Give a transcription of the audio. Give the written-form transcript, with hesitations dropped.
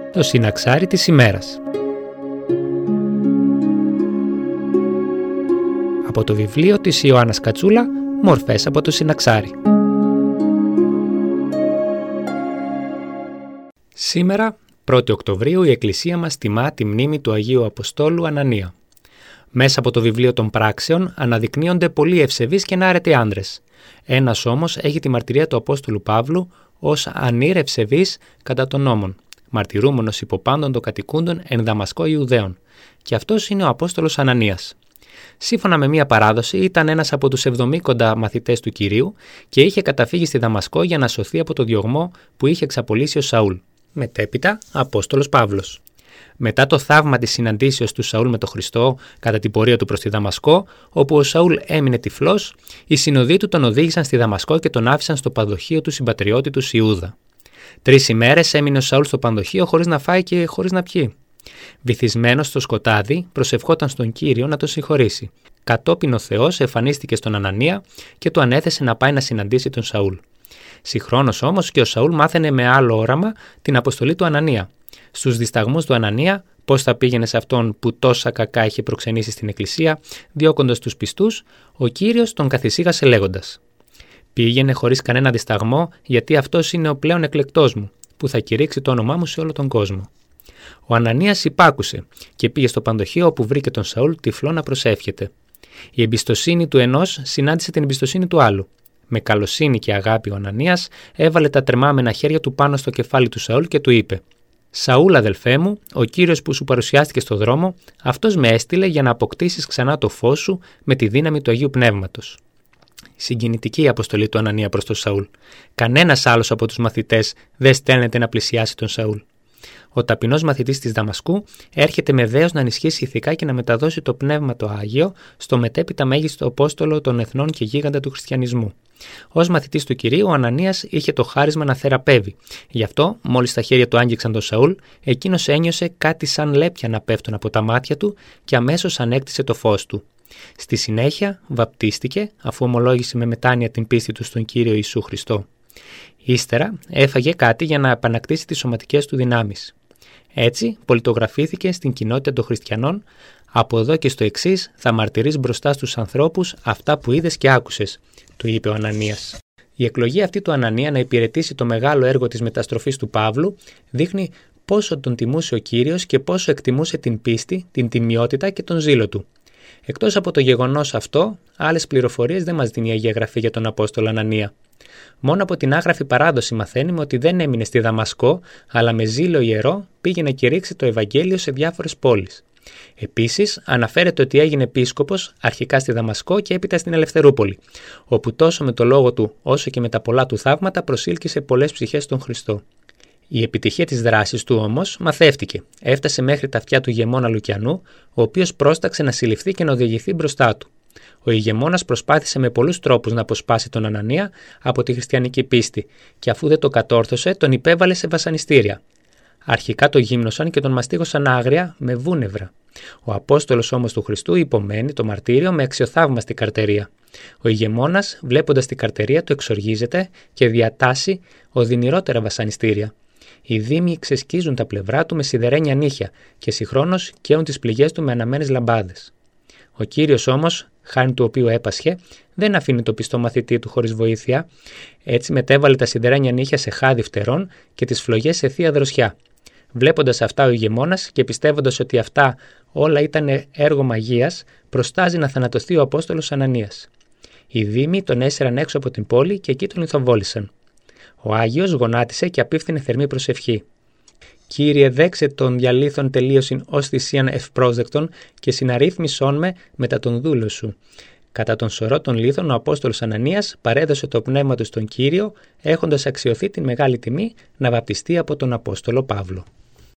το συναξάρι της ημέρας. Από το βιβλίο της Ιωάννας Κατσούλα, «Μορφές από το συναξάρι». Σήμερα, 1η Οκτωβρίου, η Εκκλησία μας τιμά τη μνήμη του Αγίου Αποστόλου Ανανία. Μέσα από το βιβλίο των πράξεων αναδεικνύονται πολλοί ευσεβείς και ενάρετοι άνδρες. Ένας όμως έχει τη μαρτυρία του Απόστολου Παύλου ως ανήρ ευσεβής κατά των νόμων, μαρτυρούμενος υποπάντων των κατοικούντων εν Δαμασκό Ιουδαίων, και αυτός είναι ο Απόστολος Ανανίας. Σύμφωνα με μία παράδοση, ήταν ένας από τους 70 μαθητές του Κυρίου και είχε καταφύγει στη Δαμασκό για να σωθεί από το διωγμό που είχε εξαπολύσει ο Σαούλ. Μετέπειτα, Απόστολος Παύλος. Μετά το θαύμα της συναντήσεως του Σαούλ με τον Χριστό κατά την πορεία του προς τη Δαμασκό, όπου ο Σαούλ έμεινε τυφλός, οι συνοδοί του τον οδήγησαν στη Δαμασκό και τον άφησαν στο πανδοχείο του συμπατριώτη του Ιούδα. 3 ημέρες έμεινε ο Σαούλ στο πανδοχείο χωρίς να φάει και χωρίς να πιει. Βυθισμένος στο σκοτάδι, προσευχόταν στον Κύριο να τον συγχωρήσει. Κατόπιν ο Θεός εμφανίστηκε στον Ανανία και του ανέθεσε να πάει να συναντήσει τον Σαούλ. Συγχρόνως όμως και ο Σαούλ μάθαινε με άλλο όραμα την αποστολή του Ανανία. Στους δισταγμούς του Ανανία, πώς θα πήγαινε σε αυτόν που τόσα κακά είχε προξενήσει στην Εκκλησία, διώκοντας τους πιστούς, ο Κύριος τον καθησύχασε λέγοντας: «Πήγαινε χωρίς κανένα δισταγμό, γιατί αυτός είναι ο πλέον εκλεκτός μου, που θα κηρύξει το όνομά μου σε όλο τον κόσμο». Ο Ανανίας υπάκουσε και πήγε στο πανδοχείο όπου βρήκε τον Σαούλ τυφλό να προσεύχεται. Η εμπιστοσύνη του ενός συνάντησε την εμπιστοσύνη του άλλου. Με καλοσύνη και αγάπη ο Ανανίας έβαλε τα τρεμάμενα χέρια του πάνω στο κεφάλι του Σαούλ και του είπε: «Σαούλ, αδελφέ μου, ο Κύριος που σου παρουσιάστηκε στο δρόμο, αυτός με έστειλε για να αποκτήσεις ξανά το φως σου με τη δύναμη του Αγίου Πνεύματος». Συγκινητική η αποστολή του Ανανία προς τον Σαούλ. Κανένας άλλος από τους μαθητές δεν στέλνεται να πλησιάσει τον Σαούλ. Ο ταπεινός μαθητής της Δαμασκού έρχεται με δέος να ενισχύσει ηθικά και να μεταδώσει το πνεύμα το Άγιο στο μετέπειτα μέγιστο Απόστολο των Εθνών και γίγαντα του χριστιανισμού. Ως μαθητής του Κυρίου, ο Ανανίας είχε το χάρισμα να θεραπεύει. Γι' αυτό, μόλις τα χέρια του άγγιξαν τον Σαούλ, εκείνος ένιωσε κάτι σαν λέπια να πέφτουν από τα μάτια του και αμέσως ανέκτησε το φως του. Στη συνέχεια, βαπτίστηκε, αφού ομολόγησε με μετάνοια την πίστη του στον Κύριο Ιησού Χριστό. Ύστερα, έφαγε κάτι για να επανακτήσει τις σωματικές του δυνάμεις. Έτσι, πολιτογραφήθηκε στην κοινότητα των χριστιανών: «Από εδώ και στο εξής θα μαρτυρείς μπροστά στους ανθρώπους αυτά που είδες και άκουσες», του είπε ο Ανανίας. Η εκλογή αυτή του Ανανία να υπηρετήσει το μεγάλο έργο της μεταστροφής του Παύλου δείχνει πόσο τον τιμούσε ο Κύριος και πόσο εκτιμούσε την πίστη, την τιμιότητα και τον ζήλο του. Εκτός από το γεγονός αυτό, άλλες πληροφορίες δεν μας δίνει η Αγία Γραφή για τον Απόστολο Ανανία. Μόνο από την άγραφη παράδοση μαθαίνουμε ότι δεν έμεινε στη Δαμασκό, αλλά με ζήλο ιερό πήγε να κηρύξει το Ευαγγέλιο σε διάφορες πόλεις. Επίσης, αναφέρεται ότι έγινε επίσκοπος αρχικά στη Δαμασκό και έπειτα στην Ελευθερούπολη, όπου τόσο με το λόγο του όσο και με τα πολλά του θαύματα προσήλκησε πολλές ψυχές στον Χριστό. Η επιτυχία της δράσης του όμως μαθεύτηκε. Έφτασε μέχρι τα αυτιά του ηγεμόνα Λουκιανού, ο οποίος πρόσταξε να συλληφθεί και να οδηγηθεί μπροστά του. Ο ηγεμόνας προσπάθησε με πολλούς τρόπους να αποσπάσει τον Ανανία από τη χριστιανική πίστη και αφού δεν το κατόρθωσε, τον υπέβαλε σε βασανιστήρια. Αρχικά το γύμνωσαν και τον μαστίγωσαν άγρια με βούνευρα. Ο Απόστολος όμως του Χριστού υπομένει το μαρτύριο με αξιοθαύμαστη καρτερία. Ο ηγεμόνας, βλέποντας την καρτερία του, εξοργίζεται και διατάσσει οδυνηρότερα βασανιστήρια. Οι δήμοι ξεσκίζουν τα πλευρά του με σιδερένια νύχια και συγχρόνως καίουν τις πληγές του με αναμένες λαμπάδες. Ο Κύριος όμως, χάριν του οποίου έπασχε, δεν αφήνει το πιστό μαθητή του χωρίς βοήθεια. Έτσι μετέβαλε τα σιδερένια νύχια σε χάδι φτερών και τις φλογές σε θεία δροσιά. Βλέποντας αυτά ο ηγεμόνας και πιστεύοντας ότι αυτά όλα ήταν έργο μαγείας, προστάζει να θανατωθεί ο Απόστολος Ανανίας. Οι δήμοι τον έσαιραν έξω από την πόλη και εκεί τον λιθοβόλησαν. Ο Άγιος γονάτισε και απίφθινε θερμή προσευχή. «Κύριε, δέξε τον διαλύθον τελείωσιν ως θυσίαν ευπρόσδεκτον και συναρρύθμισόν με μετά τον δούλο σου». Κατά τον σωρό των λίθων, ο Απόστολος Ανανίας παρέδωσε το πνεύμα του στον Κύριο, έχοντας αξιωθεί την μεγάλη τιμή να βαπτιστεί από τον Απόστολο Παύλο.